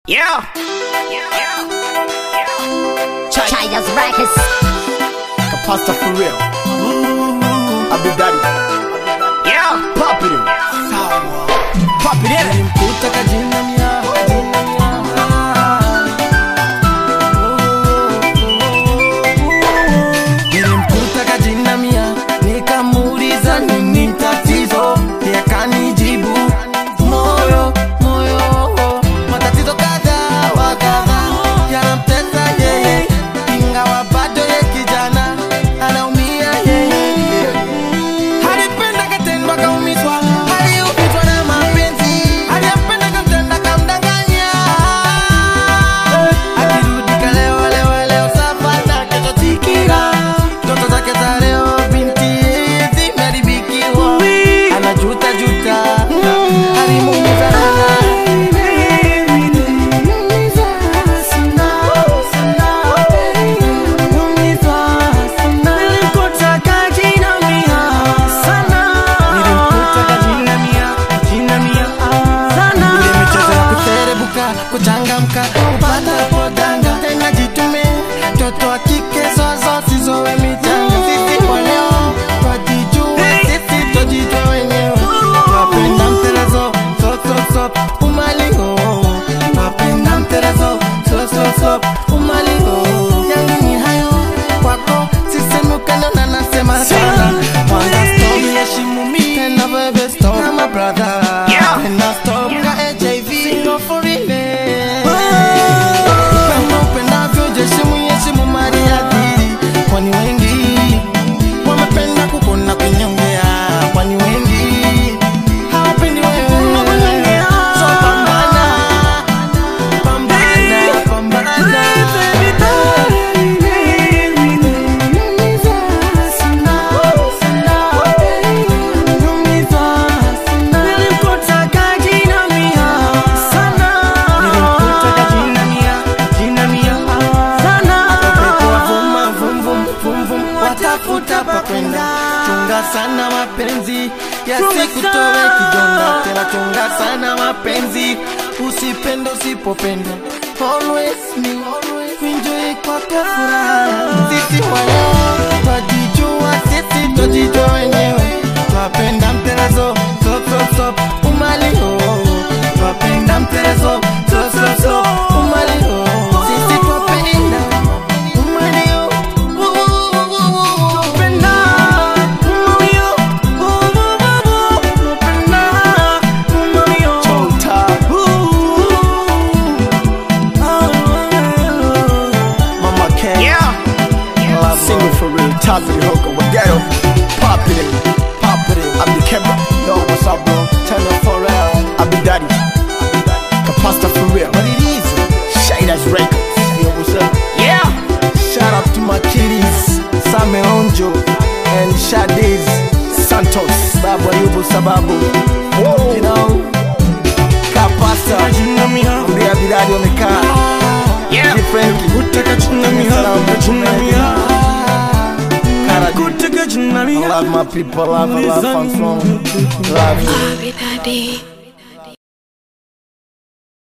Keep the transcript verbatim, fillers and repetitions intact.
Yeah. Yeah. Yeah. Yeah. Chaya's Records. Pasta for real. I'll be daddy. Yeah. Pop it in. Pop it in. Puta kajina mia, kajina mia. Nilimkuta kajina mia, nikamuuliza nini tatizo, yakanijibu moyo, moyo. Matatizo kadha wa kadha yanamtesa yeye, ingawa bado ye kijana anaumia yeye. Alipenda katendwa kaumizwa, aliumizwa na mapenzi, aliyapenda kamtenda kamdanganya. Akirudi kalewa lewa leo safari kesho tikira, ndoto zake za leo binti zimeharibikiwa, anajuta juta, alimuumiza sana. Kuchangamka, kupata podanga, tena jitume, toto wa kike zozo sizowe michanga. Sisi kwa leo, twajijua, sisi twajijua wenyewe. Twapenda mtelezo, so so so, umaliho. Twapenda mtelezo, so so so, umaliho. Yangu ni hayo, kwako, sisemi ukando na nasema sana. Wanga stop, yeshimu mi, tena bebe stop, na my brother. Tena stop, ka H I V, single for real. Kwani wengi wamependa kukona kunyongea, kwani wengi hawapendi wewe. So pambana, pambana, pambana. Nilimkuta kajina mia sana, nilimkuta kajina mia, jina mia sana. Watafuta pa kwenda, chunga sana mapenzi yasikutoe kidonda. Tena chunga sana mapenzi, usipende usipopenda. Always me, enjoy kwa furaha. Sisi waleo twajijua, sisi twajijua wenyewe. Twapenda mtelezo, so so so, umaliho. Twapenda mtelezo, so so so, umaliho. Sisi twapenda umaliho. Single for real, top of the hook, we ghetto. Pop it in, pop it in. I'm the camera. Yo, what's up, bro? Turn up for real. I'll be daddy. Pasta for real. What it is? Chaya's Records. Yo, what's up? Yeah. Shout out to my kiddies, Same Onjo and Shadiz Santos, Babu Ayubu Sababu. Whoa. You know, Kapasa, we have the daddy on the car. Yeah. Different. I love my people, love, I love, I'm from, love you. Daddy.